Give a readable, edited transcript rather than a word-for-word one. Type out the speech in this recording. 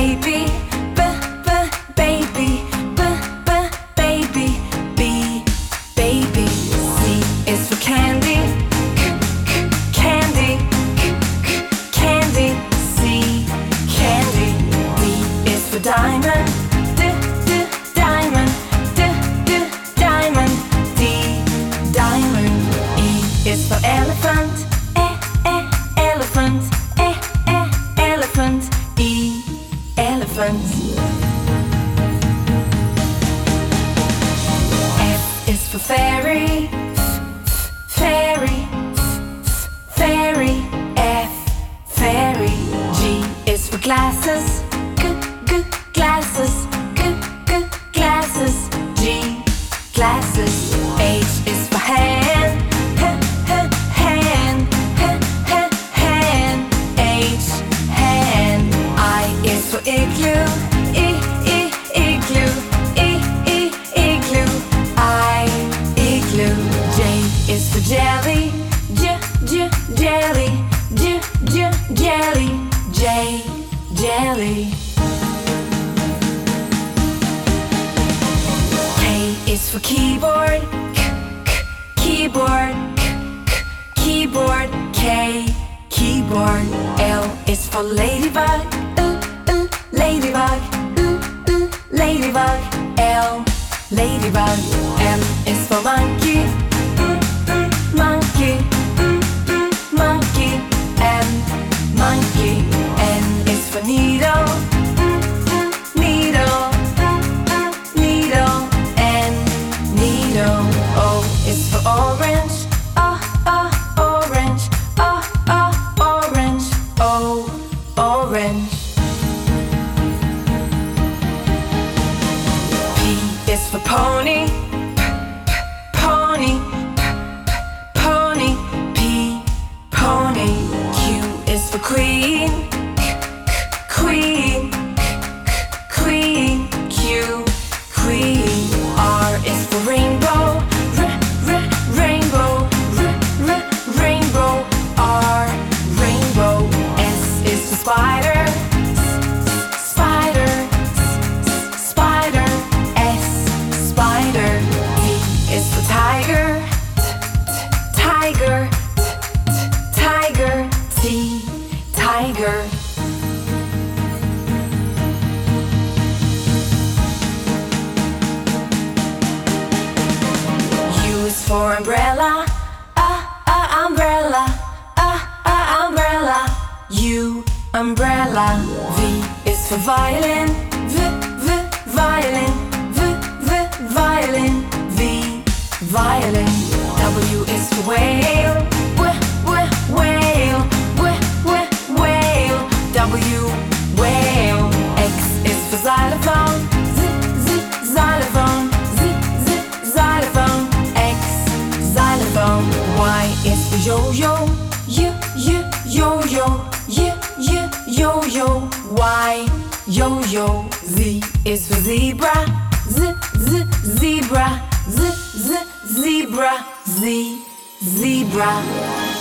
baby, baby, baby, B, baby. C is for candy, candy, candy. C, candy. D is for diamond, diamond, diamond. D, diamond. E is for elephant, elephant, elephant. E, elephant. F is for fairy, fairy, fairy. F, fairy. G is for glasses, glasses, glasses. G, glasses. H is for hand, hand, hand. H, hand. I is for igloo, igloo, igloo. I, igloo. J is for jelly, jelly, jelly. J, jelly. K is for keyboard, keyboard, keyboard. K, keyboard. L is for ladybug, ladybug, ladybug. L, ladybug. M is for monkey, monkey, monkey. M, monkey. N is for needle, needle, needle. N, needle. O is for orange, orange, orange. O, orange. P is for pony, pony, pony. P, pony. Q is for queen, queen, queen. Q, queen. R is for rainbow, rainbow, rainbow. R, rainbow. S is for spider, spider, spider. S, spider. T is for tiger, tiger, tiger. T, tiger. U is for umbrella, umbrella, umbrella. U, umbrella. V is for violin, violin, violin. V, violin. W is for whale, whale, whale. W, whale. X is for xylophone, xylophone, xylophone. X, xylophone. Y is for yo-yo, yo-yo, yo-yo. Y, yo-yo. Z is for zebra, zebra, zebra. Z, zebra.